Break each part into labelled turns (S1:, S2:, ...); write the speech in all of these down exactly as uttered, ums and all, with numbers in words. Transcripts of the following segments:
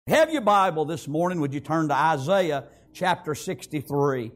S1: Have your Bible this morning, would you turn to Isaiah chapter sixty-three.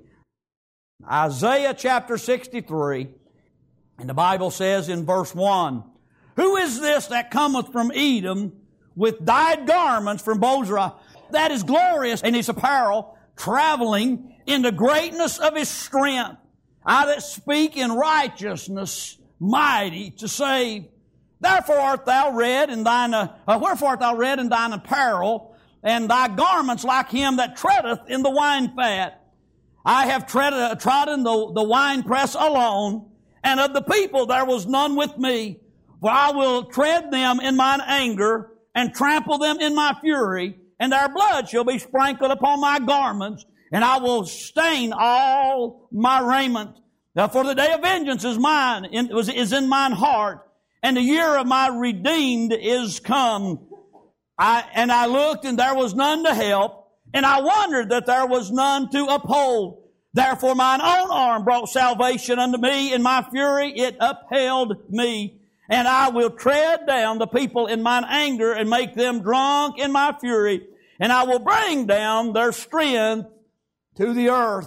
S1: Isaiah chapter sixty-three, and the Bible says in verse one, Who is this that cometh from Edom with dyed garments from Bozrah, that is glorious in his apparel, traveling in the greatness of his strength? I that speak in righteousness, mighty to save. Therefore art thou red in thine, uh, wherefore art thou red in thine apparel, and thy garments like him that treadeth in the wine fat. I have treaded, trodden the, the winepress alone, and of the people there was none with me. For I will tread them in mine anger, and trample them in my fury, and their blood shall be sprinkled upon my garments, and I will stain all my raiment. Now, for the day of vengeance is mine, is in mine heart, and the year of my redeemed is come. I, and I looked, and there was none to help, and I wondered that there was none to uphold. Therefore mine own arm brought salvation unto me, in my fury it upheld me. And I will tread down the people in mine anger, and make them drunk in my fury, and I will bring down their strength to the earth.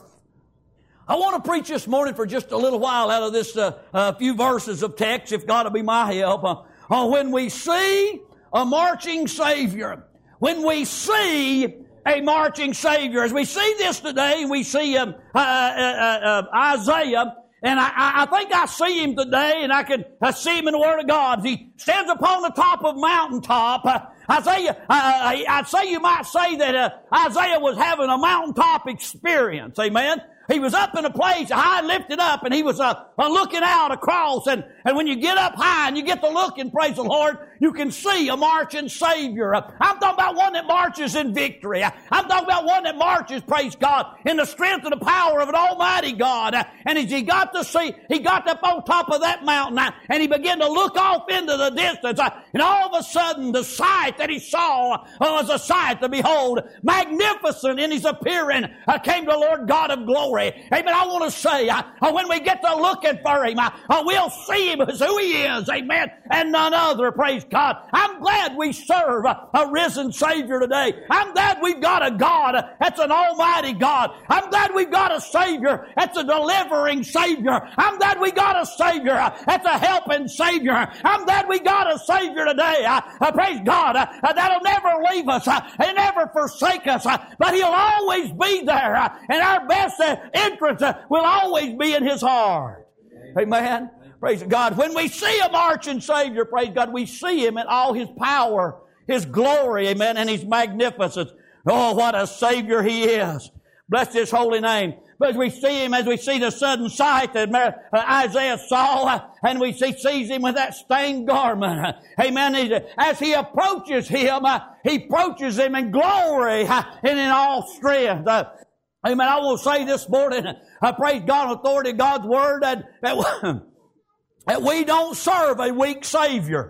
S1: I want to preach this morning for just a little while out of this uh, uh, few verses of text, if God will be my help. Uh, uh, when we see a marching Savior, when we see a marching Savior, as we see this today, we see um, uh, uh, uh, uh, Isaiah, and I, I think I see him today, and I can uh, see him in the Word of God. He stands upon the top of mountaintop. Uh, Isaiah, uh, I'd say you might say that uh, Isaiah was having a mountaintop experience. Amen. He was up in a place high lifted up, and he was uh, uh, looking out across. And, and when you get up high and you get to looking, praise the Lord, you can see a marching Savior. Uh, I'm talking about one that marches in victory. Uh, I'm talking about one that marches, praise God, in the strength and the power of an almighty God. Uh, and as he got to see, he got up on top of that mountain, uh, and he began to look off into the distance. Uh, and all of a sudden, the sight that he saw uh, was a sight to behold. Magnificent in his appearing uh, came the Lord God of glory. Amen. I want to say, uh, when we get to looking for him, uh, we'll see him as who he is. Amen. And none other. Praise God. I'm glad we serve a, a risen Savior today. I'm glad we've got a God that's an almighty God. I'm glad we've got a Savior that's a delivering Savior. I'm glad we got a Savior that's a helping Savior. I'm glad we got a Savior today. Uh, uh, praise God. Uh, uh, that'll never leave us uh, and never forsake us. Uh, but he'll always be there. Uh, and our best uh, interest uh, will always be in his heart. Amen. Amen. Praise God. When we see a marching Savior, praise God, we see him in all his power, his glory, amen, and his magnificence. Oh, what a Savior he is. Bless his holy name. But as we see him, as we see the sudden sight that Isaiah saw, and we see sees him with that stained garment. Amen. As he approaches him, he approaches him in glory and in all strength. Amen. I will say this morning, I praise God on authority of God's Word, that, that, that we don't serve a weak Savior.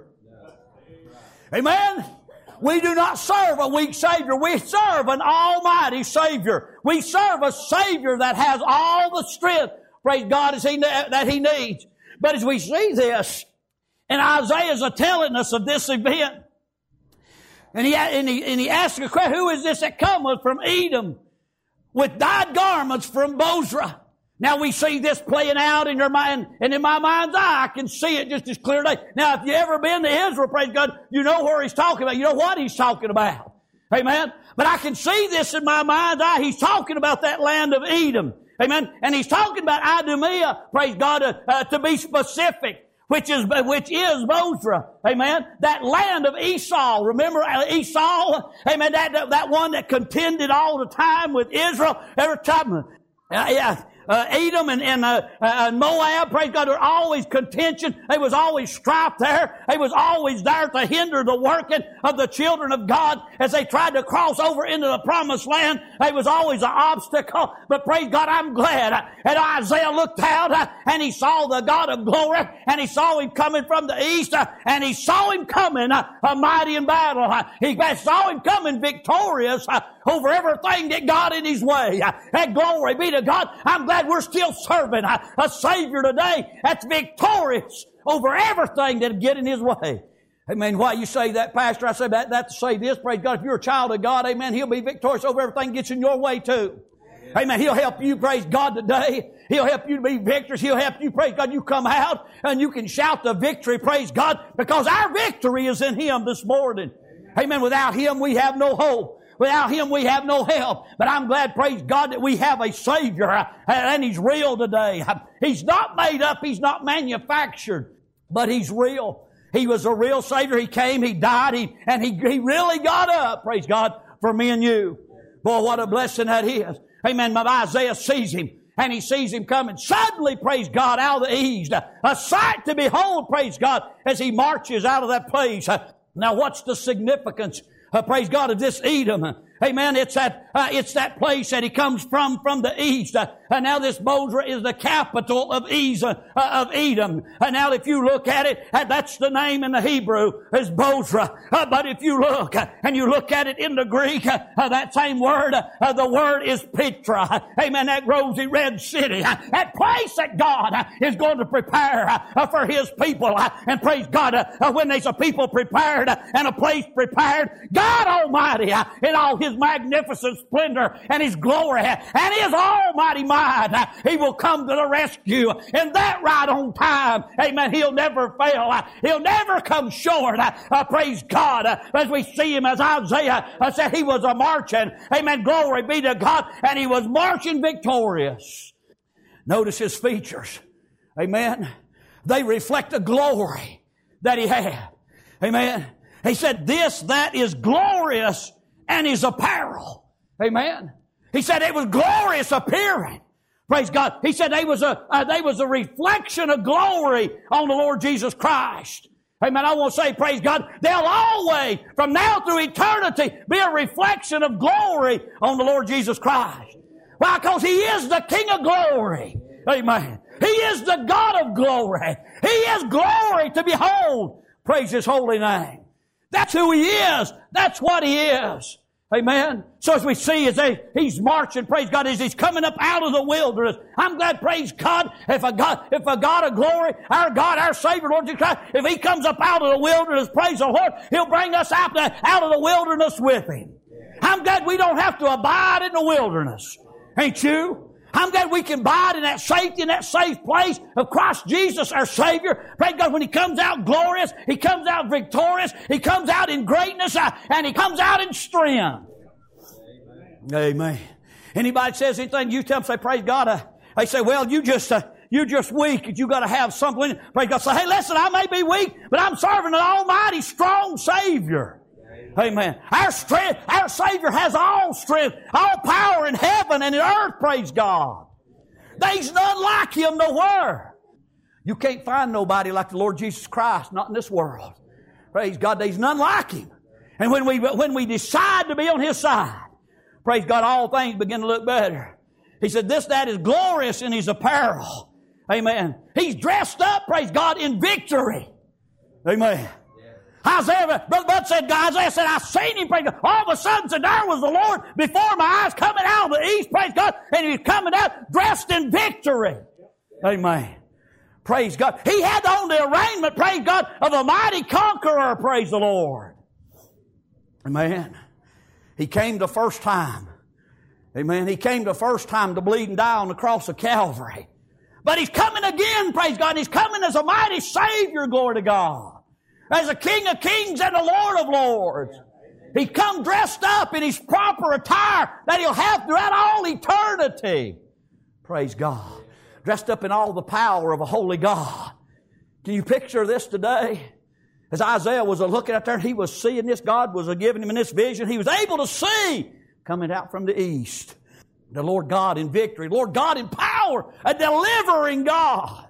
S1: Amen. We do not serve a weak Savior. We serve an almighty Savior. We serve a Savior that has all the strength, praise God, as he, that He needs. But as we see this, and Isaiah's telling us of this event, and he, and he, and he asks a question, who is this that cometh from Edom with dyed garments from Bozrah? Now we see this playing out in your mind, and in my mind's eye, I can see it just as clear as day. Now, if you ever been to Israel, praise God, you know where he's talking about. You know what he's talking about. Amen. But I can see this in my mind's eye. He's talking about that land of Edom. Amen. And he's talking about Idumea, praise God, uh, uh, to be specific, which is which is Bozrah. Amen. That land of Esau. Remember Esau? Amen. That that, that one that contended all the time with Israel. Every time. Uh, yeah. Uh, Edom and, and uh, uh, Moab, praise God, there was always contention. There was always strife there. They was always there to hinder the working of the children of God as they tried to cross over into the promised land. There was always an obstacle. But praise God, I'm glad uh, that Isaiah looked out uh, and he saw the God of glory, and he saw him coming from the east, uh, and he saw him coming uh, uh, mighty in battle. Uh, he saw him coming victorious uh, over everything that got in his way. Uh, and glory be to God. I'm glad we're still serving a, a Savior today that's victorious over everything that get in his way. Amen. Why you say that, Pastor? I say that, that to say this. Praise God. If you're a child of God, amen, He'll be victorious over everything that gets in your way too. Amen. Amen. He'll help you, praise God, today. He'll help you to be victorious. He'll help you, praise God. You come out and you can shout the victory, praise God, because our victory is in Him this morning. Amen. Amen. Without Him, we have no hope. Without Him, we have no help. But I'm glad, praise God, that we have a Savior, uh, and He's real today. He's not made up. He's not manufactured, but He's real. He was a real Savior. He came, He died, he, and he, he really got up, praise God, for me and you. Boy, what a blessing that is. Amen. My Isaiah sees Him, and he sees Him coming. Suddenly, praise God, out of the east, a sight to behold, praise God, as He marches out of that place. Now, what's the significance, uh, praise God, of this Edom? Amen. It's that, uh, it's that place that He comes from, from the east. Uh, and now this Bozrah is the capital of, Ease, uh, of Edom. And now if you look at it, uh, that's the name in the Hebrew is Bozrah. Uh, but if you look, uh, and you look at it in the Greek, uh, uh, that same word, uh, the word is Petra. Amen. That rosy red city. Uh, that place that God uh, is going to prepare uh, for His people. Uh, and praise God, uh, uh, when there's a people prepared uh, and a place prepared, God Almighty, uh, in all His magnificent splendor and His glory and His almighty might, He will come to the rescue, and that right on time. Amen. He'll never fail. He'll never come short. Uh, praise God. Uh, as we see Him, as Isaiah uh, said, He was a marching. Amen. Glory be to God. And He was marching victorious. Notice His features. Amen. They reflect the glory that He had. Amen. He said, this, that is glorious and His apparel. Amen. He said it was glorious appearing. Praise God. He said they was a, uh, they was a reflection of glory on the Lord Jesus Christ. Amen. I want to say, praise God, they'll always, from now through eternity, be a reflection of glory on the Lord Jesus Christ. Why? Because He is the King of glory. Amen. He is the God of glory. He is glory to behold. Praise His holy name. That's who He is. That's what He is. Amen. So as we see, as they, He's marching, praise God, as He's coming up out of the wilderness. I'm glad, praise God, if a God, if a God of glory, our God, our Savior, Lord Jesus Christ, if He comes up out of the wilderness, praise the Lord, He'll bring us out, to, out of the wilderness with Him. I'm glad we don't have to abide in the wilderness. Ain't you? I'm glad we can abide in that safety, in that safe place of Christ Jesus, our Savior. Praise God, when He comes out glorious, He comes out victorious, He comes out in greatness, uh, and He comes out in strength. Amen. Amen. Anybody says anything, you tell them, say, praise God. Uh, they say, well, you just, uh, you're just weak. You got to have something. Praise God. Say, hey, listen, I may be weak, but I'm serving an almighty, strong Savior. Amen. Our strength, our Savior has all strength, all power in heaven and in earth, praise God. There's none like Him nowhere. You can't find nobody like the Lord Jesus Christ, not in this world. Praise God, there's none like Him. And when we, when we decide to be on His side, praise God, all things begin to look better. He said, this, that is glorious in His apparel. Amen. He's dressed up, praise God, in victory. Amen. Isaiah, Brother Bud said, Isaiah said, I seen Him, praise God. All of a sudden, said, there was the Lord before my eyes coming out of the east, praise God, and He was coming out dressed in victory. Amen. Praise God. He had on the arraignment, praise God, of a mighty conqueror, praise the Lord. Amen. He came the first time. Amen. He came the first time to bleed and die on the cross of Calvary. But He's coming again, praise God. He's coming as a mighty Savior, glory to God. As a King of kings and a Lord of lords. He come dressed up in His proper attire that He'll have throughout all eternity. Praise God. Dressed up in all the power of a holy God. Can you picture this today? As Isaiah was looking out there, he was seeing this. God was giving him in this vision. He was able to see coming out from the east. The Lord God in victory. Lord God in power. A delivering God.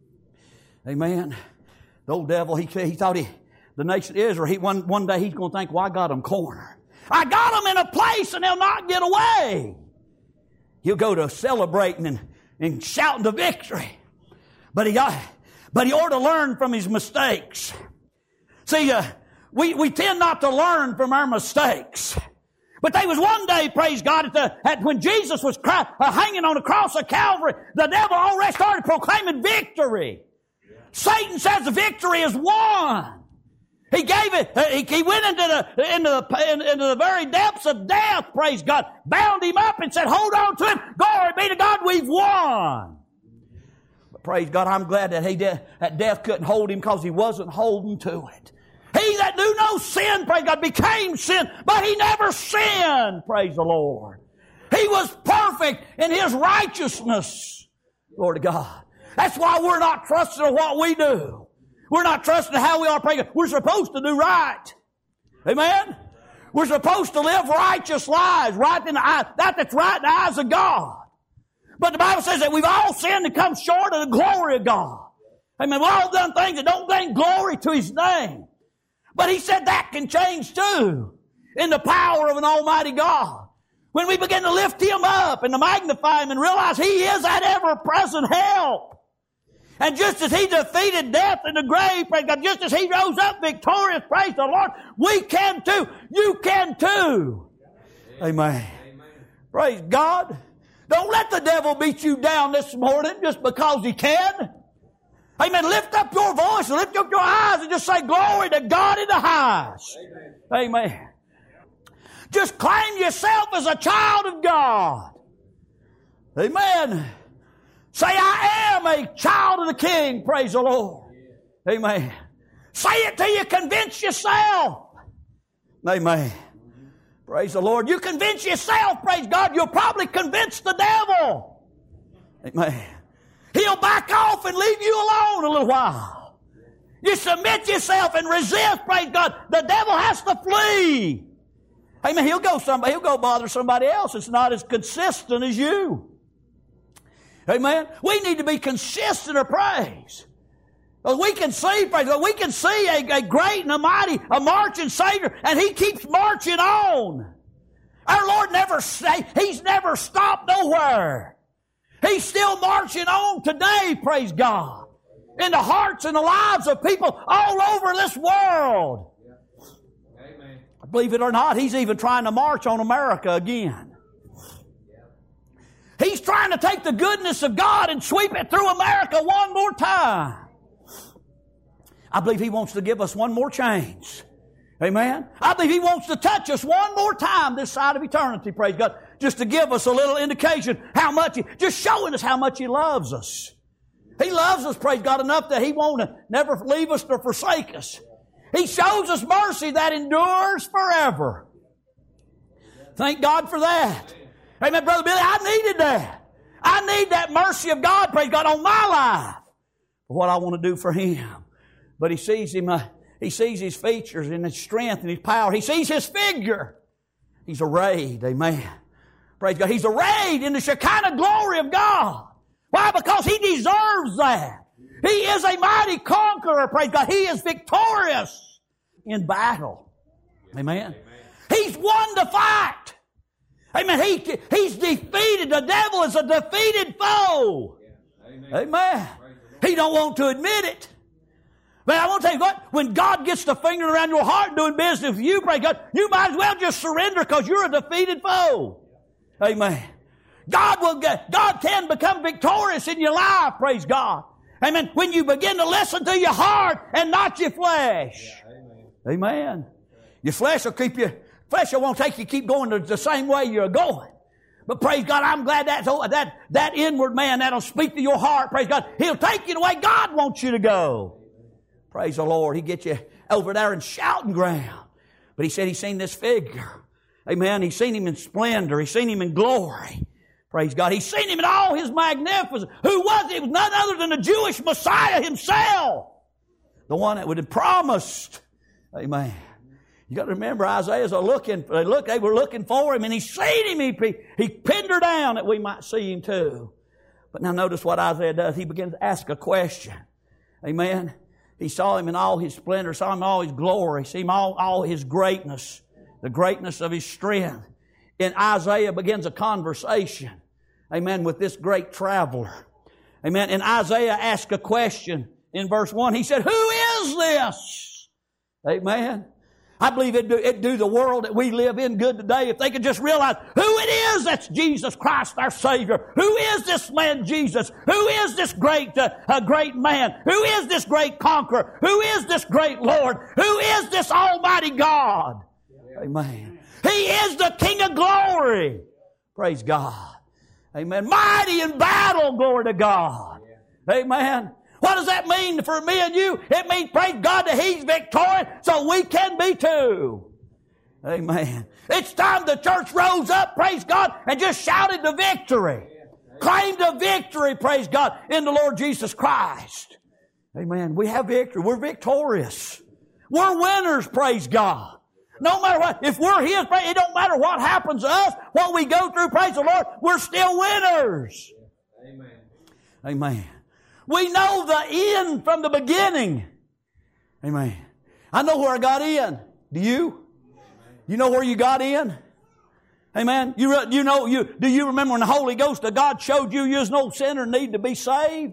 S1: Amen. The old devil, he, he thought he, the nation of Israel, he, one, one day he's going to think, well, I got them cornered. I got them in a place and they'll not get away. He'll go to celebrating and, and shouting to victory. But he, but he ought to learn from his mistakes. See, uh, we, we tend not to learn from our mistakes. But there was one day, praise God, at the, at when Jesus was cry, uh, hanging on the cross of Calvary, the devil already started proclaiming victory. Satan says the victory is won. He gave it, he, he went into the, into the, into the very depths of death, praise God, bound him up and said, hold on to him. Glory be to God, we've won. But praise God, I'm glad that he did, that death couldn't hold him because he wasn't holding to it. He that knew no sin, praise God, became sin, but he never sinned, praise the Lord. He was perfect in his righteousness. Glory to God. That's why we're not trusting in what we do. We're not trusting in how we are praying. We're supposed to do right. Amen? We're supposed to live righteous lives, right in the eye, that that's right in the eyes of God. But the Bible says that we've all sinned and come short of the glory of God. Amen. We've all done things that don't bring glory to His name. But He said that can change too in the power of an almighty God. When we begin to lift Him up and to magnify Him and realize He is that ever-present help. And just as He defeated death in the grave, praise God, just as He rose up victorious, praise the Lord, we can too. You can too. Amen. Amen. Praise God. Don't let the devil beat you down this morning just because he can. Amen. Lift up your voice and lift up your eyes and just say, glory to God in the highest. Amen. Amen. Just claim yourself as a child of God. Amen. Say, I am a child of the King. Praise the Lord. Amen. Say it till you convince yourself. Amen. Praise the Lord. You convince yourself, praise God, you'll probably convince the devil. Amen. He'll back off and leave you alone a little while. You submit yourself and resist, praise God. The devil has to flee. Amen. He'll go somebody, he'll go bother somebody else. It's not as consistent as you. Amen. We need to be consistent of praise. We can see, praise God, we can see a, a great and a mighty, a marching Savior, and He keeps marching on. Our Lord never stay, He's never stopped nowhere. He's still marching on today, praise God, in the hearts and the lives of people all over this world. Amen. Believe it or not, He's even trying to march on America again. He's trying to take the goodness of God and sweep it through America one more time. I believe He wants to give us one more chance. Amen. I believe He wants to touch us one more time this side of eternity, praise God, just to give us a little indication how much He, just showing us how much He loves us. He loves us, praise God, enough that He won't never leave us nor forsake us. He shows us mercy that endures forever. Thank God for that. Amen, Brother Billy, I needed that. I need that mercy of God, praise God, on my life. For what I want to do for Him. But He sees Him, uh, He sees His features and His strength and His power. He sees His figure. He's arrayed, amen. Praise God. He's arrayed in the Shekinah glory of God. Why? Because He deserves that. He is a mighty conqueror, praise God. He is victorious in battle. Amen. Amen. He's won the fight. Amen. He, he's defeated. The devil is a defeated foe. Yeah. Amen. Amen. He don't want to admit it. But I want to tell you what, when God gets the finger around your heart doing business with you, praise God, you might as well just surrender because you're a defeated foe. Amen. God will get, God can become victorious in your life, praise God. Amen. When you begin to listen to your heart and not your flesh. Yeah. Amen. Amen. Your flesh will keep you Flesh won't take you keep going the same way you're going. But praise God, I'm glad that, that, that inward man that'll speak to your heart, praise God, He'll take you the way God wants you to go. Praise the Lord. He gets you over there in shouting ground. But He said He's seen this figure. Amen. He's seen Him in splendor. He's seen Him in glory. Praise God. He's seen Him in all His magnificence. Who was it? It was none other than the Jewish Messiah Himself. The one that would have promised. Amen. You got to remember, Isaiah's are looking. They look. They were looking for Him, and He's seen Him. He, he pinned her down that we might see Him too. But now notice what Isaiah does. He begins to ask a question. Amen. He saw Him in all His splendor, saw Him in all His glory, saw Him in all, all His greatness, the greatness of His strength. And Isaiah begins a conversation. Amen. With this great traveler. Amen. And Isaiah asks a question in verse one. He said, "Who is this?" Amen. I believe it'd do, it'd do the world that we live in good today if they could just realize who it is that's Jesus Christ, our Savior. Who is this man Jesus? Who is this great, uh, uh, great man? Who is this great conqueror? Who is this great Lord? Who is this Almighty God? Yeah. Amen. He is the King of glory. Praise God. Amen. Mighty in battle, glory to God. Yeah. Amen. What does that mean for me and you? It means, praise God, that He's victorious, so we can be too. Amen. It's time the church rose up, praise God, and just shouted the victory. Claimed the victory, praise God, in the Lord Jesus Christ. Amen. We have victory. We're victorious. We're winners, praise God. No matter what, if we're His, it don't matter what happens to us, what we go through, praise the Lord, we're still winners. Amen. Amen. We know the end from the beginning. Amen. I know where I got in. Do you? You know where you got in? Amen. You, you know, you, do you remember when the Holy Ghost of God showed you you was no sinner and need to be saved?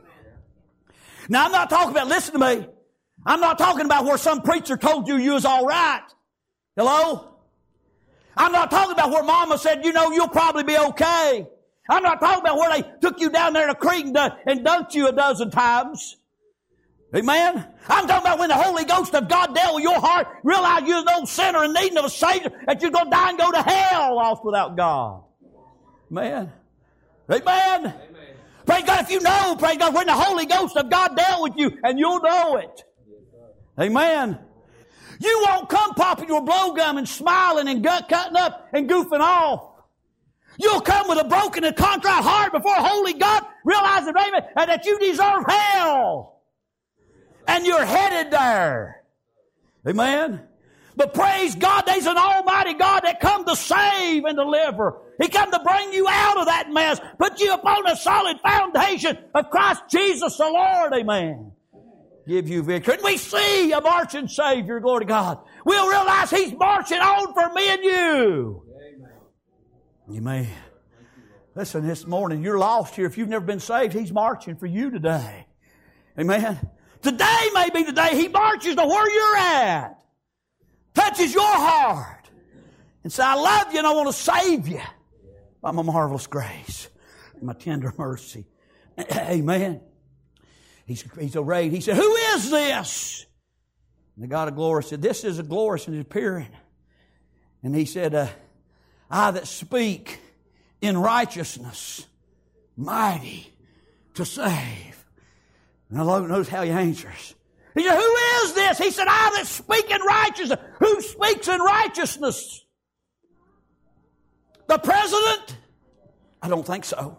S1: Now I'm not talking about, listen to me. I'm not talking about where some preacher told you you was all right. Hello? I'm not talking about where Mama said, you know, you'll probably be okay. I'm not talking about where they took you down there in a creek and, uh, and dunked you a dozen times. Amen? I'm talking about when the Holy Ghost of God dealt with your heart, realize you're an old sinner in need of a Savior, that you're going to die and go to hell lost without God. Amen? Amen? Amen. Praise God, if you know, praise God, when the Holy Ghost of God dealt with you, and you'll know it. Amen? You won't come popping your blowgum and smiling and gut cutting up and goofing off. You'll come with a broken and contrite heart before holy God, realizing, amen, that you deserve hell. And you're headed there. Amen? But praise God, there's an almighty God that come to save and deliver. He come to bring you out of that mess, put you upon a solid foundation of Christ Jesus the Lord. Amen. Give you victory. And we see a marching Savior, glory to God. We'll realize He's marching on for me and you. Amen. Listen, this morning, you're lost here. If you've never been saved, He's marching for you today. Amen. Today may be the day He marches to where you're at. Touches your heart. And says, I love you and I want to save you by my marvelous grace, my tender mercy. Amen. He's, he's arrayed. He said, who is this? And the God of glory said, this is a glorious and appearing. And He said, uh, I that speak in righteousness, mighty to save. Now notice how He answers. He said, who is this? He said, I that speak in righteousness. Who speaks in righteousness? The president? I don't think so.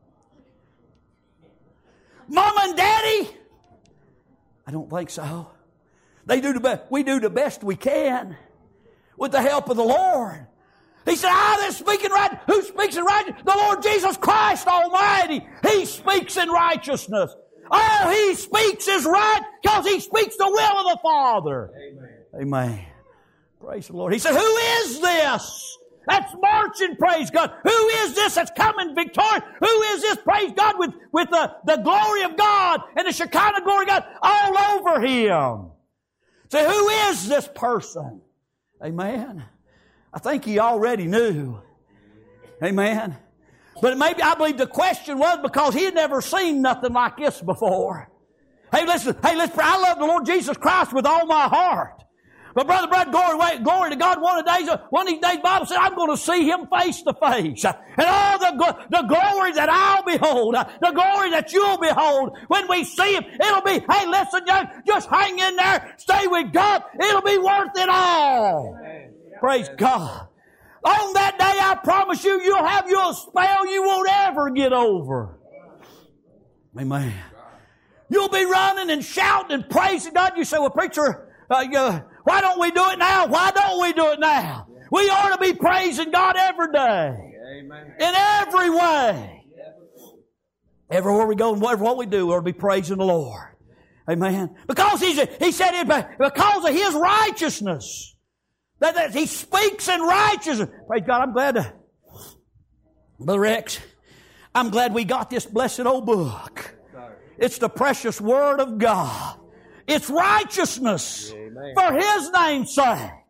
S1: Mom and Daddy? I don't think so. They do the best. We do the best we can with the help of the Lord. He said, I that speak in right. Who speaks in righteousness? The Lord Jesus Christ Almighty. He speaks in righteousness. All He speaks is right because He speaks the will of the Father. Amen. Amen. Praise the Lord. He said, who is this that's marching, praise God? Who is this that's coming victorious? Who is this, praise God, with, with the, the glory of God and the Shekinah glory of God all over Him? Say, who is this person? Amen. I think he already knew. Amen. But maybe, I believe the question was because he had never seen nothing like this before. Hey, listen, hey, listen, I love the Lord Jesus Christ with all my heart. But brother, brother, glory, wait, glory to God. One of the days, one of these days, the Bible said, I'm going to see Him face to face. And all the, the glory that I'll behold, the glory that you'll behold, when we see Him, it'll be, hey, listen, young, just hang in there, stay with God. It'll be worth it all. Amen. Praise God. On that day, I promise you, you'll have your spell you won't ever get over. Amen. You'll be running and shouting and praising God. You say, well, preacher, uh, you, why don't we do it now? Why don't we do it now? We ought to be praising God every day. Amen. In every way. Everywhere we go and whatever what we do, we ought to be praising the Lord. Amen. Because he's, He said it, because of His righteousness. That, that He speaks in righteousness. Praise God, I'm glad to, Brother Rex, I'm glad we got this blessed old book. It's the precious Word of God. It's righteousness. Amen. For His name's sake.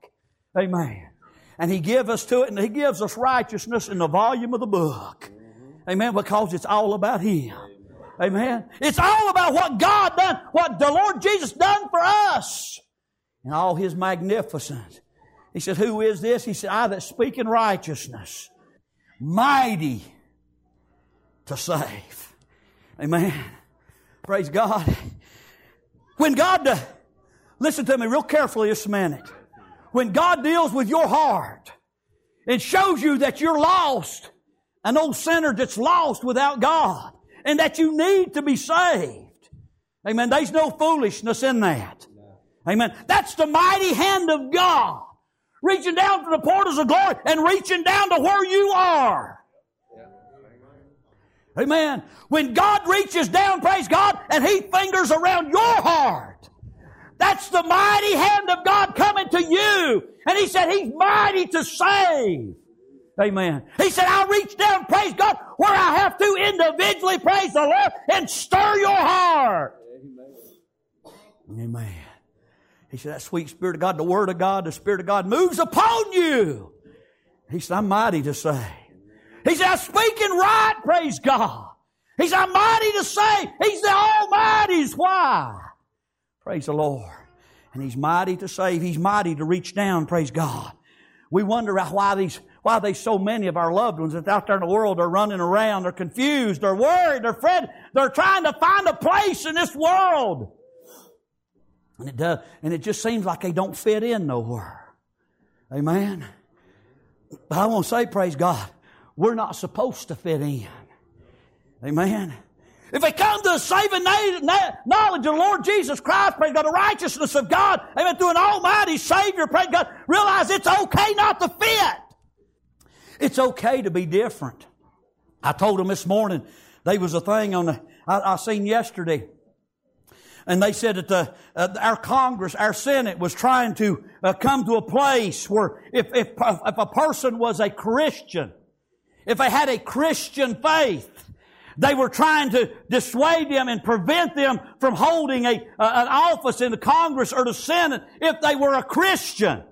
S1: Amen. And He gives us to it, and He gives us righteousness in the volume of the book. Amen. Because it's all about Him. Amen. It's all about what God done, what the Lord Jesus done for us. And all His magnificence. He said, who is this? He said, I that speak in righteousness, mighty to save. Amen. Praise God. When God, uh, listen to me real carefully this minute. When God deals with your heart and shows you that you're lost, an old sinner that's lost without God, and that you need to be saved. Amen. There's no foolishness in that. Amen. That's the mighty hand of God reaching down to the portals of glory and reaching down to where you are. Amen. When God reaches down, praise God, and He fingers around your heart, that's the mighty hand of God coming to you. And He said He's mighty to save. Amen. He said, I'll reach down, praise God, where I have to individually, praise the Lord, and stir your heart. Amen. Amen. He said, that sweet Spirit of God, the Word of God, the Spirit of God moves upon you. He said, I'm mighty to save. He said, I'm speaking right, praise God. He said, I'm mighty to save. He's the Almighty's. Why? Praise the Lord. And He's mighty to save. He's mighty to reach down, praise God. We wonder why these, why they so many of our loved ones that's out there in the world are running around. They're confused. They're worried. They're afraid. They're trying to find a place in this world. And it does, and it just seems like they don't fit in nowhere. Amen. But I want to say, praise God, we're not supposed to fit in. Amen. If they come to the saving knowledge of the Lord Jesus Christ, praise God, the righteousness of God, amen, through an almighty Savior, praise God, realize it's okay not to fit. It's okay to be different. I told them this morning, there was a thing on the, I, I seen yesterday, and they said that the, uh, our Congress, our Senate was trying to uh, come to a place where if, if, if a person was a Christian, if they had a Christian faith, they were trying to dissuade them and prevent them from holding a, uh, an office in the Congress or the Senate if they were a Christian.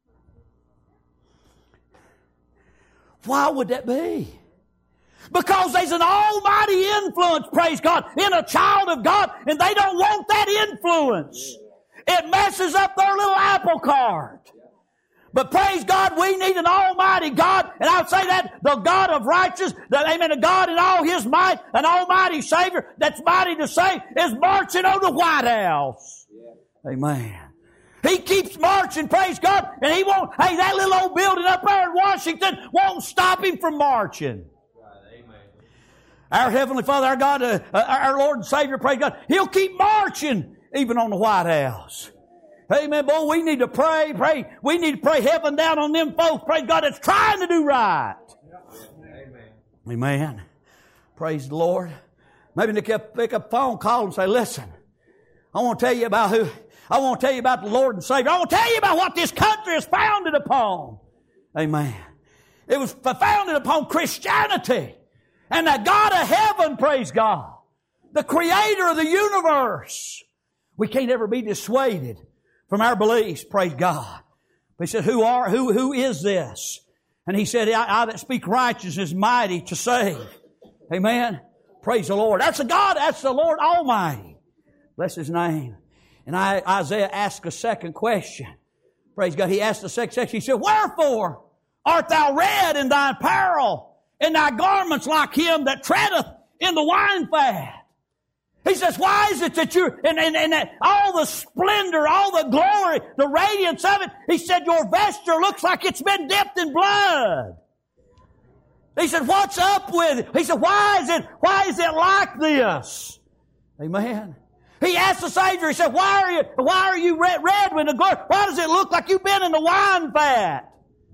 S1: Why would that be? Because there's an almighty influence, praise God, in a child of God, and they don't want that influence. It messes up their little apple cart. But praise God, we need an almighty God, and I'll say that, the God of righteousness, that, amen, the God in all His might, an almighty Savior that's mighty to save, is marching on the White House. Yeah. Amen. He keeps marching, praise God, and He won't, hey, that little old building up there in Washington won't stop Him from marching. Right. Amen. Our Heavenly Father, our God, uh, our Lord and Savior, praise God, He'll keep marching even on the White House. Amen, boy, we need to pray, pray. We need to pray heaven down on them folks, praise God, that's trying to do right. Amen. Amen. Praise the Lord. Maybe they can pick up a phone call and say, listen, I want to tell you about who, I want to tell you about the Lord and Savior. I want to tell you about what this country is founded upon. Amen. It was founded upon Christianity and the God of heaven, praise God, the Creator of the universe. We can't ever be dissuaded from our beliefs, praise God. He said, who are, who, who is this? And He said, I, I that speak righteousness is mighty to save. Amen. Praise the Lord. That's the God, that's the Lord Almighty. Bless His name. And I, Isaiah asked a second question. Praise God. He asked the second question. He said, wherefore art thou red in thy apparel, and thy garments like him that treadeth in the wine fat? He says, why is it that you're, and, and, and that all the splendor, all the glory, the radiance of it, He said, your vesture looks like it's been dipped in blood. He said, what's up with it? He said, why is it, why is it like this? Amen. He asked the Savior, He said, why are you, why are you red, red with the glory? Why does it look like you've been in the wine vat?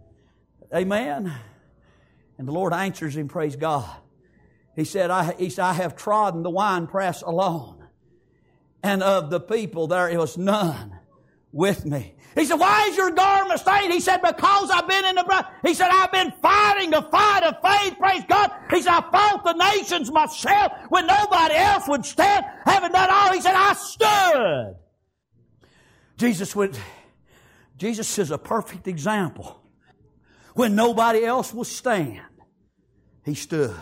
S1: Amen. And the Lord answers him, praise God. He said, I, he said, I have trodden the winepress alone, and of the people there was none with me. He said, why is your garment stained? He said, because I've been in the blood. He said, I've been fighting the fight of faith, praise God. He said, I fought the nations myself when nobody else would stand. Having done all, He said, I stood. Jesus would, Jesus is a perfect example. When nobody else will stand, He stood.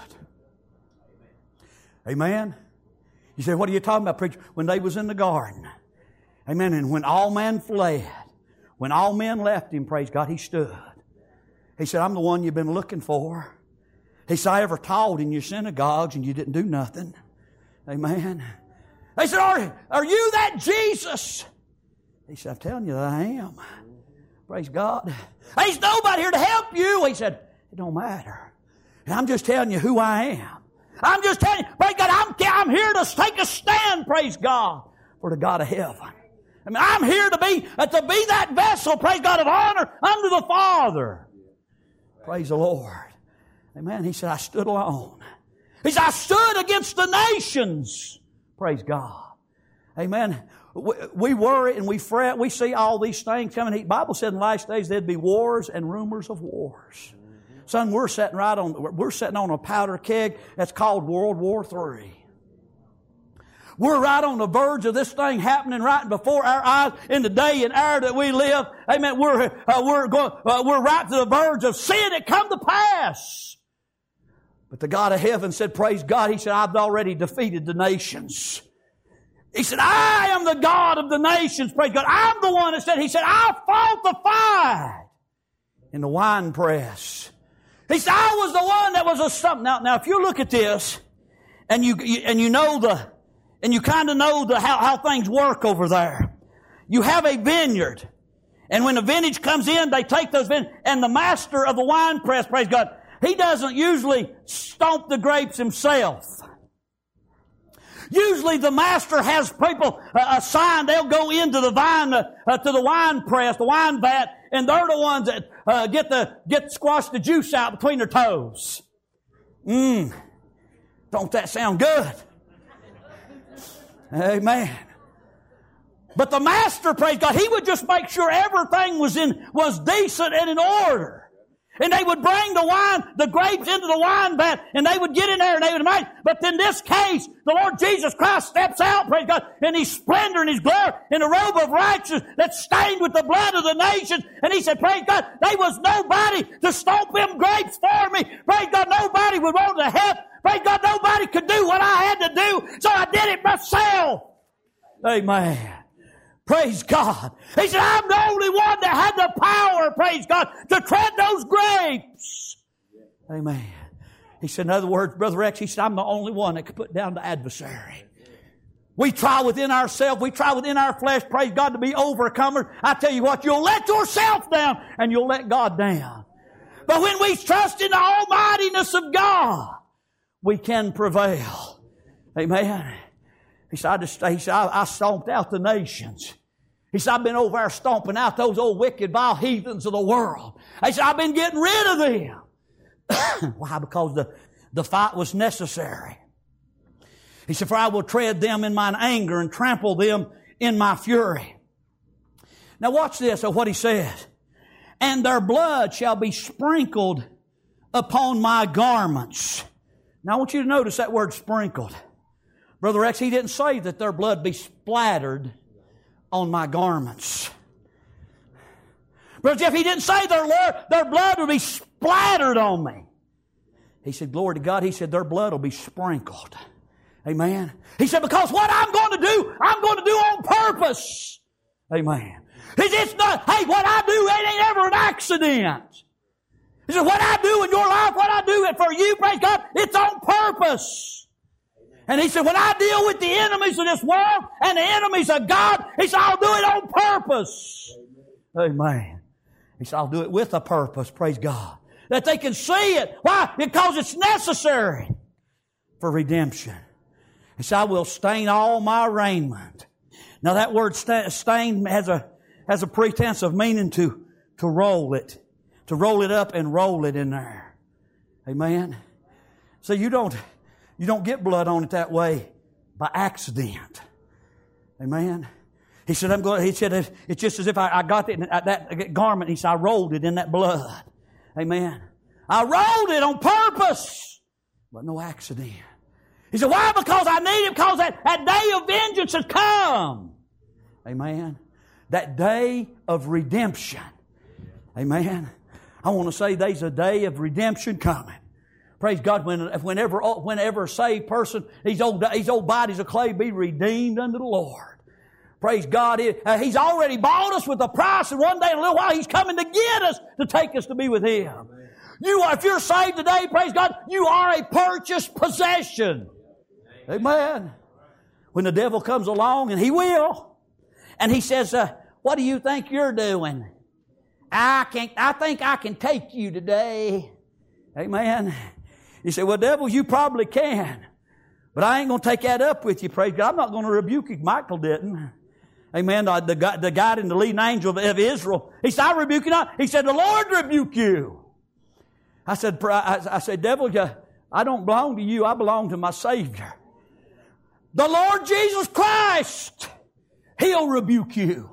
S1: Amen? You say, what are you talking about, preacher? When they was in the garden. Amen. And when all men fled, when all men left Him, praise God, He stood. He said, I'm the one you've been looking for. He said, I ever taught in your synagogues and you didn't do nothing. Amen. They said, are, are you that Jesus? He said, I'm telling you that I am. Praise God. There's nobody here to help you. He said, it don't matter. And I'm just telling you who I am. I'm just telling you, praise God, I'm, I'm here to take a stand, praise God, for the God of heaven. I mean, I'm here to be, uh, to be that vessel, praise God, of honor unto the Father. Praise the Lord. Amen. He said, I stood alone. He said, I stood against the nations. Praise God. Amen. We, we worry and we fret. We see all these things coming. The Bible said in the last days there'd be wars and rumors of wars. Son, we're sitting right on, we're sitting on a powder keg that's called World War Three. We're right on the verge of this thing happening right before our eyes in the day and hour that we live. Amen. We're, uh, we're going, uh, we're right to the verge of seeing it come to pass. But the God of heaven said, praise God, He said, I've already defeated the nations. He said, I am the God of the nations. Praise God. I'm the one that said, He said, I fought the fight in the wine press. He said, I was the one that was a something. Now, now if you look at this and you, you and you know the, and you kind of know the, how, how things work over there. You have a vineyard. And when the vintage comes in, they take those vineyards. And the master of the wine press, praise God, he doesn't usually stomp the grapes himself. Usually the master has people uh, assigned. They'll go into the vine, uh, uh, to the wine press, the wine vat, and they're the ones that uh, get the get squash the juice out between their toes. Mmm. Don't that sound good? Amen. But the master, praise God, he would just make sure everything was in was decent and in order. And they would bring the wine, the grapes into the wine vat, and they would get in there and they would make. But in this case, the Lord Jesus Christ steps out, praise God, in His splendor and His glory, in a robe of righteousness that's stained with the blood of the nations. And He said, praise God, there was nobody to stomp them grapes for me. Praise God, nobody would want to help. Praise God, nobody could do what I had to do, so I did it myself. Amen. Praise God. He said, I'm the only one that had the power, praise God, to tread those grapes. Amen. He said, in other words, Brother Rex, he said, I'm the only one that could put down the adversary. We try within ourselves, we try within our flesh, praise God, to be overcomers. I tell you what, you'll let yourself down and you'll let God down. But when we trust in the almightiness of God, we can prevail. Amen. He said, I just, he said, I, I stomped out the nations. He said, I've been over there stomping out those old wicked, vile heathens of the world. He said, I've been getting rid of them. Why? Because the, the fight was necessary. He said, for I will tread them in mine anger and trample them in my fury. Now watch this of what he says. And their blood shall be sprinkled upon my garments. Now I want you to notice that word sprinkled. Brother Rex, he didn't say that their blood be splattered on my garments. Brother Jeff, he didn't say their, Lord, their blood would be splattered on me. He said, glory to God, he said their blood will be sprinkled. Amen. He said, because what I'm going to do, I'm going to do on purpose. Amen. He said, it's not, hey, what I do, it ain't ever an accident. He said, what I do in your life, what I do for you, praise God, it's on purpose. And he said, when I deal with the enemies of this world and the enemies of God, he said, I'll do it on purpose. Amen. Amen. He said, I'll do it with a purpose, praise God. That they can see it. Why? Because it's necessary for redemption. He said, I will stain all my raiment. Now that word stain has a, has a pretense of meaning to, to roll it. To roll it up and roll it in there. Amen. So you don't... You don't get blood on it that way by accident. Amen. He said, I'm going, he said, it's just as if I, I got that, that garment. He said, I rolled it in that blood. Amen. I rolled it on purpose, but no accident. He said, why? Because I need it, because that, that day of vengeance has come. Amen. That day of redemption. Amen. I want to say there's a day of redemption coming. Praise God. When, whenever, whenever a saved person, these old, these old bodies of clay be redeemed unto the Lord. Praise God. He's already bought us with a price, and one day in a little while He's coming to get us to take us to be with Him. You are, if you're saved today, praise God, you are a purchased possession. Amen. When the devil comes along, and he will, and he says, uh, what do you think you're doing? I can't, I think I can take you today. Amen. You say, well, devil, you probably can. But I ain't going to take that up with you, praise God. I'm not going to rebuke you. Michael didn't. Amen. The, the, the guide and the leading angel of Israel, he said, I rebuke you not. He said, the Lord rebuke you. I said, I, I said, devil, I don't belong to you. I belong to my Savior. The Lord Jesus Christ, He'll rebuke you.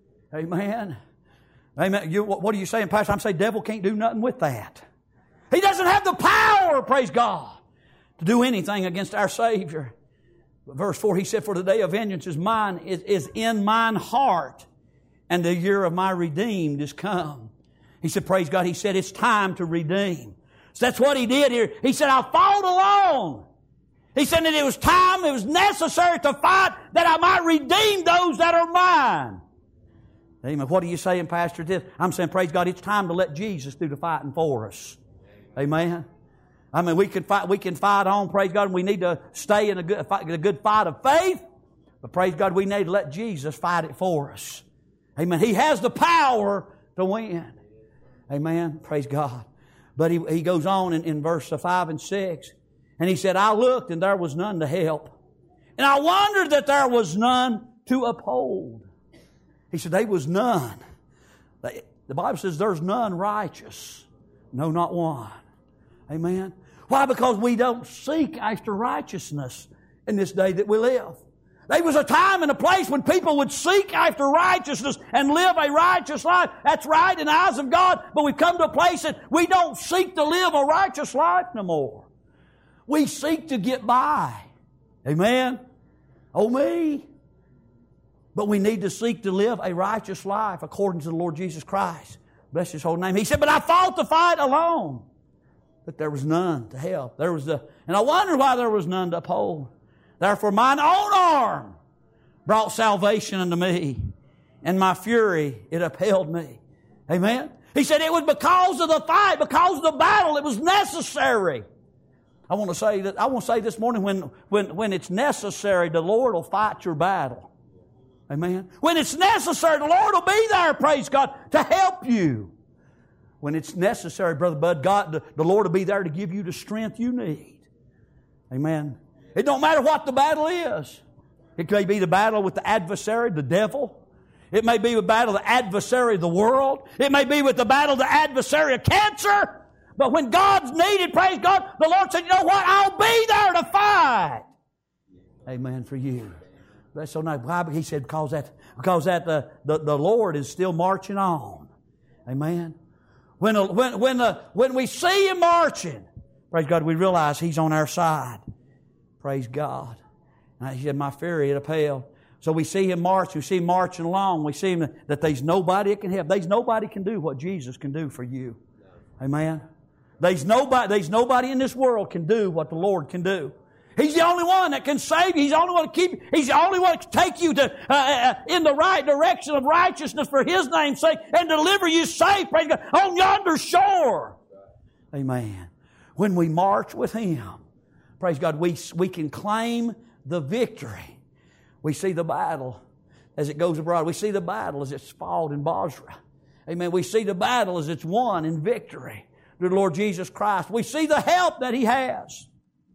S1: Amen. Amen. You, what are you saying, Pastor? I'm saying devil can't do nothing with that. He doesn't have the power, praise God, to do anything against our Savior. But verse four, he said, for the day of vengeance is mine, is, is in mine heart, and the year of my redeemed is come. He said, praise God, he said, it's time to redeem. So that's what he did here. He said, I fought alone. He said that it was time, it was necessary to fight that I might redeem those that are mine. Amen. What are you saying, Pastor? This? I'm saying, praise God, it's time to let Jesus do the fighting for us. Amen. I mean, we can fight, we can fight on, praise God, and we need to stay in a good, a good fight of faith. But praise God, we need to let Jesus fight it for us. Amen. He has the power to win. Amen. Praise God. But he, he goes on in, in verse five and six. And he said, I looked and there was none to help. And I wondered that there was none to uphold. He said, there was none. The Bible says there's none righteous. No, not one. Amen. Why? Because we don't seek after righteousness in this day that we live. There was a time and a place when people would seek after righteousness and live a righteous life. That's right in the eyes of God. But we've come to a place that we don't seek to live a righteous life no more. We seek to get by. Amen. Oh me. But we need to seek to live a righteous life according to the Lord Jesus Christ. Bless His holy name. He said, but I fought the fight alone. But there was none to help. There was the, and I wondered why there was none to uphold. Therefore mine own arm brought salvation unto me, and my fury it upheld me. Amen. He said it was because of the fight, because of the battle, it was necessary. I want to say that I want to say this morning, when, when, when it's necessary, the Lord will fight your battle. Amen. When it's necessary, the Lord will be there, praise God, to help you. When it's necessary, Brother Bud, God, the, the Lord will be there to give you the strength you need. Amen. It don't matter what the battle is. It may be the battle with the adversary, the devil. It may be the battle of the adversary of the world. It may be with the battle of the adversary of cancer. But when God's needed, praise God, the Lord said, you know what? I'll be there to fight. Amen for you. That's so nice. He said, because that, because that the, the, the Lord is still marching on. Amen. When, when, when, the, when we see Him marching, praise God, we realize He's on our side. Praise God. And He said, my fury it upheld. So we see Him march. We see Him marching along. We see Him that there's nobody that can help. There's nobody can do what Jesus can do for you. Amen. There's nobody, there's nobody in this world can do what the Lord can do. He's the only one that can save you. He's the only one to keep you. He's the only one to take you to uh, uh, in the right direction of righteousness for His name's sake and deliver you safe, praise God, on yonder shore. Amen. When we march with Him, praise God, we, we can claim the victory. We see the battle as it goes abroad. We see the battle as it's fought in Bozrah. Amen. We see the battle as it's won in victory through the Lord Jesus Christ. We see the help that He has.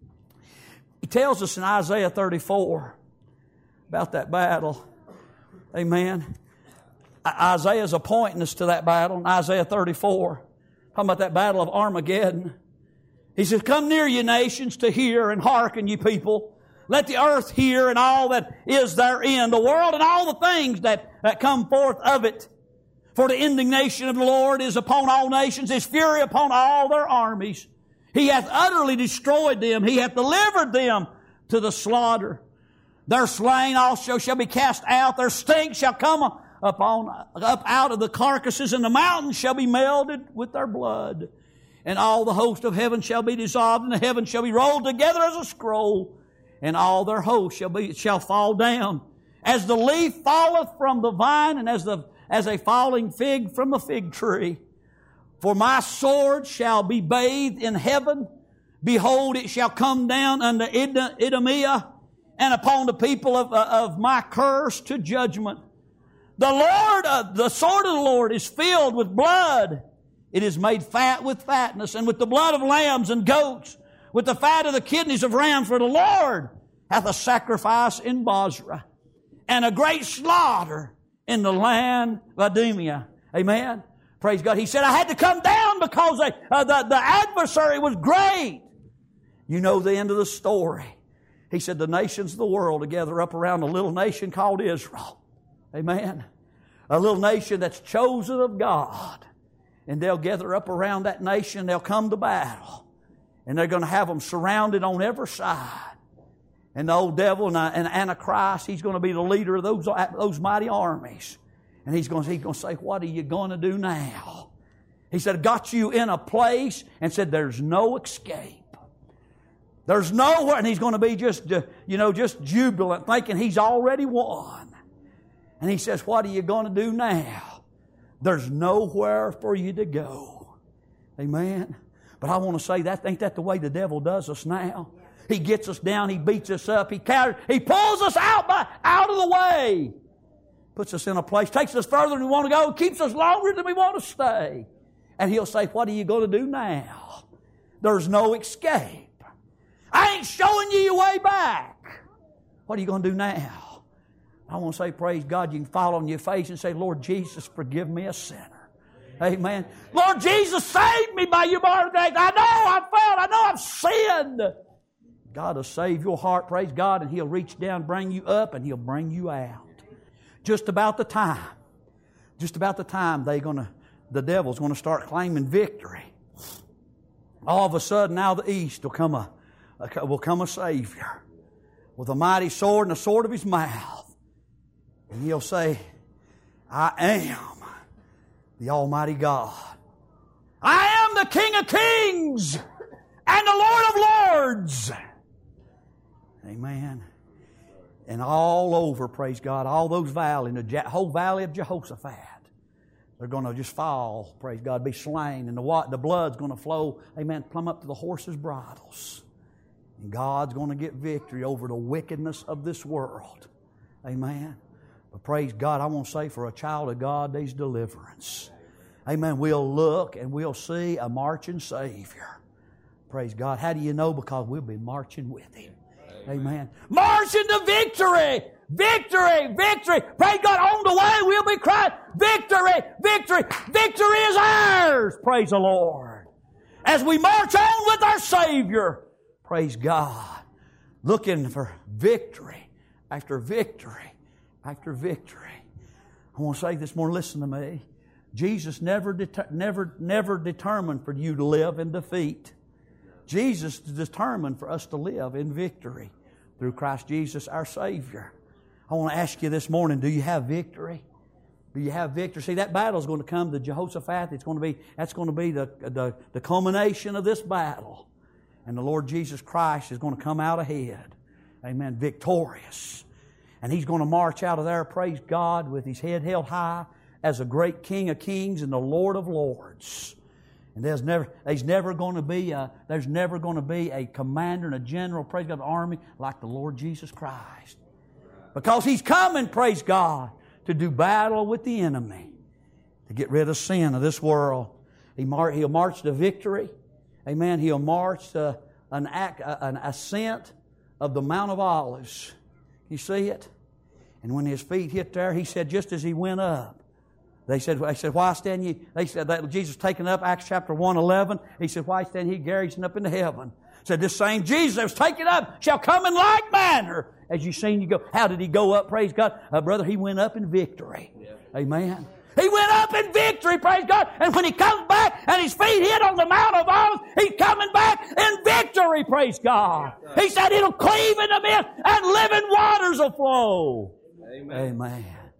S1: He tells us in Isaiah thirty-four about that battle. Amen. Isaiah's appointing us to that battle in Isaiah thirty-four. Talking about that battle of Armageddon. He says, come near, ye nations, to hear, and hearken, ye people. Let the earth hear, and all that is therein, the world and all the things that, that come forth of it. For the indignation of the Lord is upon all nations, His fury upon all their armies. He hath utterly destroyed them. He hath delivered them to the slaughter. Their slain also shall be cast out. Their stink shall come upon, up out of the carcasses, and the mountains shall be melted with their blood. And all the host of heaven shall be dissolved, and the heavens shall be rolled together as a scroll, and all their hosts shall be shall fall down, as the leaf falleth from the vine, and as the as a falling fig from the fig tree. For my sword shall be bathed in heaven. Behold, it shall come down unto Edomiah, and upon the people of, of my curse to judgment. The Lord, uh, the sword of the Lord is filled with blood. It is made fat with fatness, and with the blood of lambs and goats, with the fat of the kidneys of rams. For the Lord hath a sacrifice in Bozrah, and a great slaughter in the land of Edomiah. Amen. Praise God. He said, I had to come down because I, uh, the, the adversary was great. You know the end of the story. He said, the nations of the world together up around a little nation called Israel. Amen. A little nation that's chosen of God. And they'll gather up around that nation. They'll come to battle. And they're going to have them surrounded on every side. And the old devil and, and Antichrist, he's going to be the leader of those, those mighty armies. And he's going, to, he's going to say, what are you going to do now? He said, got you in a place, and said, there's no escape. There's nowhere. And he's going to be just, you know, just jubilant, thinking he's already won. And he says, what are you going to do now? There's nowhere for you to go. Amen. But I want to say that, ain't that the way the devil does us now? He gets us down, he beats us up, he carries, he pulls us out by, out of the way. Puts us in a place, takes us further than we want to go, keeps us longer than we want to stay. And he'll say, what are you going to do now? There's no escape. I ain't showing you your way back. What are you going to do now? I want to say, praise God, you can fall on your face and say, Lord Jesus, forgive me a sinner. Amen. Lord Jesus, save me by your borrowed grace. I know I've failed. I know I've sinned. God will save your heart, praise God, and He'll reach down, bring you up, and He'll bring you out. Just about the time, just about the time they're gonna, the devil's going to start claiming victory. All of a sudden, out of the east will come a, a will come a Savior with a mighty sword and the sword of His mouth. And He'll say, I am the Almighty God. I am the King of Kings and the Lord of Lords. Amen. And all over, praise God, all those valleys, the whole valley of Jehoshaphat, they're going to just fall, praise God, be slain. And the, the blood's going to flow, amen, plumb up to the horses' bridles. And God's going to get victory over the wickedness of this world. Amen. But praise God, I want to say for a child of God, there's deliverance. Amen. We'll look and we'll see a marching Savior. Praise God. How do you know? Because we'll be marching with Him. Amen. Amen. Marching to victory. Victory. Victory. Praise God. On the way we'll be crying, victory. Victory. Victory is ours. Praise the Lord. As we march on with our Savior. Praise God. Looking for victory after victory after victory. I want to say this more. Listen to me. Jesus never, det- never, never determined for you to live in defeat. Jesus is determined for us to live in victory through Christ Jesus our Savior. I want to ask you this morning, do you have victory? Do you have victory? See, that battle is going to come to Jehoshaphat. It's going to be, that's going to be the, the, the culmination of this battle. And the Lord Jesus Christ is going to come out ahead. Amen. Victorious. And He's going to march out of there, praise God, with His head held high as a great King of Kings and the Lord of Lords. And there's never, there's never going to be a, there's never going to be a commander and a general, praise God, of the army like the Lord Jesus Christ. Because He's coming, praise God, to do battle with the enemy, to get rid of sin of this world. He mar- he'll march to victory. Amen. He'll march to an, act, an ascent of the Mount of Olives. You see it? And when His feet hit there, He said, just as He went up, They said, they said, why stand ye? They said that Jesus taken up, Acts chapter one eleven. He said, why stand ye gazing up into heaven? Said, this same Jesus that was taken up shall come in like manner as you seen you go. How did He go up? Praise God. Uh, brother, He went up in victory. Yeah. Amen. He went up in victory, praise God. And when He comes back and His feet hit on the Mount of Olives, He's coming back in victory, praise God. He said it'll cleave in the midst and living waters will flow. Amen. Amen.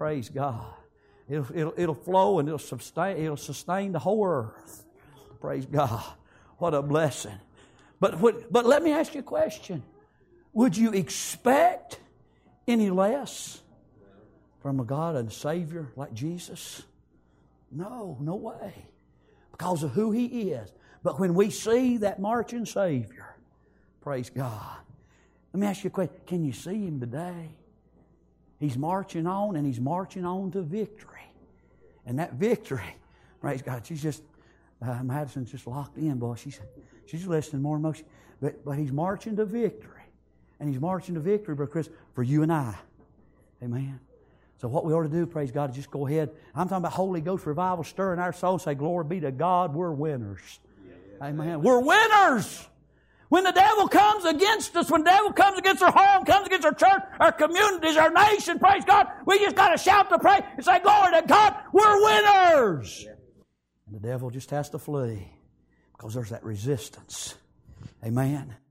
S1: Praise God. It'll, it'll, it'll flow and it'll sustain, it'll sustain the whole earth. Praise God. What a blessing. But, what, but let me ask you a question. Would you expect any less from a God and Savior like Jesus? No, no way. Because of who He is. But when we see that marching Savior, praise God. Let me ask you a question. Can you see Him today? He's marching on, and He's marching on to victory. And that victory, praise God, she's just, uh, Madison's just locked in, boy. She's she's listening more emotion. But, but He's marching to victory. And He's marching to victory, Brother Chris, for you and I. Amen. So what we ought to do, praise God, is just go ahead. I'm talking about Holy Ghost revival stirring our souls. Say, glory be to God, we're winners. Yeah, yeah. Amen. We're winners. When the devil comes against us, when the devil comes against our home, comes against our church, our communities, our nation, praise God, we just got to shout to pray and say, glory to God, we're winners. Yeah. And the devil just has to flee because there's that resistance. Amen.